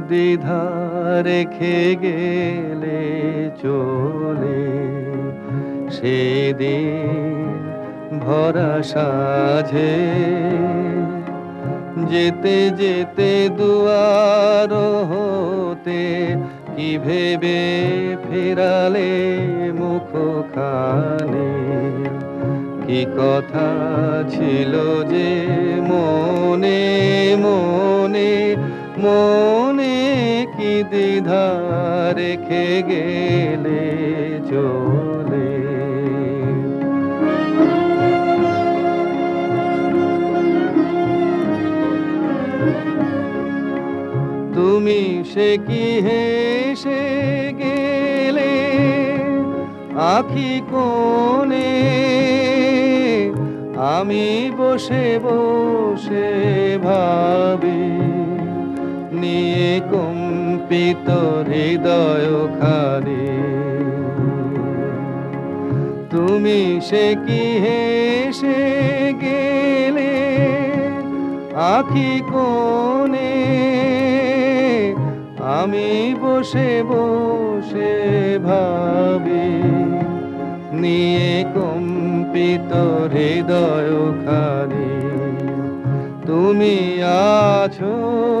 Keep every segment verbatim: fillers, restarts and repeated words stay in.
দ্বিধা রেখে গেলে চলে, সেদিন ভরা সাঝে যেতে যেতে দুয়ার হতে কি ভেবে ফেরালে মুখখানি, কি কথা ছিল যে মনে মনে মনে, কি দ্বিধা রেখে গেলে চলে। তুমি সে কি হেসে গেলে আঁখি কোণে, আমি বসে বসে ভাবি নিয়ে কম্পিত হৃদয় খানি। তুমি সে কি হেসে গেলে আঁখি কোণে, আমি বসে বসে ভাবি নিয়ে কম্পিত হৃদয় খানি। তুমি আছো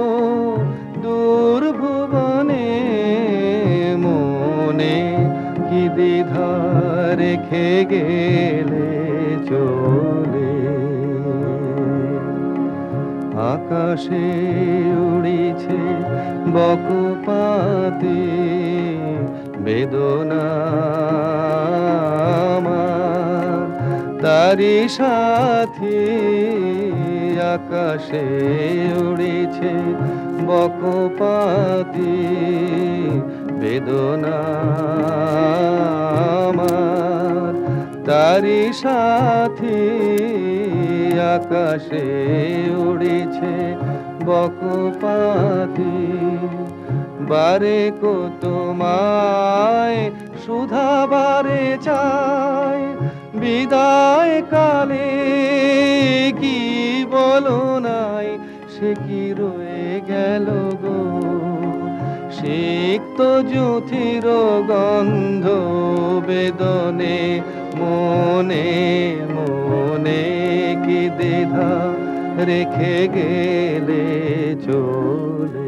দূর ভুবনে, মনে কি দ্বিধা রেখে গেলে চলে। আকাশে উড়িছে বকপাতি বেদনা আমার, তারি সাথী। আকাশে উড়িছে বকপাতি বেদনা আমার, তারি সাথী। আকাশে উড়িছে বকপাতি, বারে কো তোমায় সুধা বারে চায়, বিদায় কালে কি বলো নাই, সে কি রয়ে গেল গো। সিক্ত জ্যোতির গন্ধ বেদনে, মনে মনে কি দ্বিধা রেখে গেলে চলে।